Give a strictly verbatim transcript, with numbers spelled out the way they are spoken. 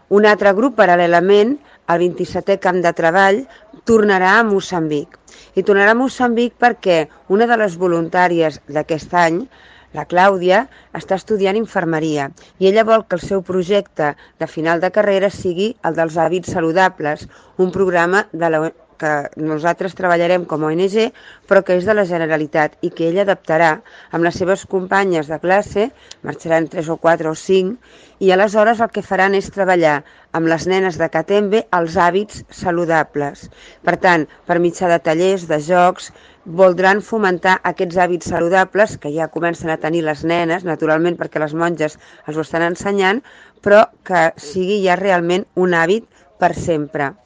Un altre grup, paral·lelament, el vint-i-setè camp de treball, tornarà a Moçambic. I tornarà a Moçambic perquè una de les voluntàries d'aquest any, la Clàudia, està estudiant infermeria i ella vol que el seu projecte de final de carrera sigui el dels hàbits saludables, un programa de la, que nosaltres treballarem com a O N G, però que és de la Generalitat i que ella adaptarà amb les seves companyes de classe, marxaran tres o quatre o cinc, i aleshores el que faran és treballar amb les nenes de Catembe els hàbits saludables. Per tant, per mitjà de tallers, de jocs, voldran fomentar aquests hàbits saludables que ja comencen a tenir les nenes, naturalment perquè les monges els ho estan ensenyant, però que sigui ja realment un hàbit per sempre.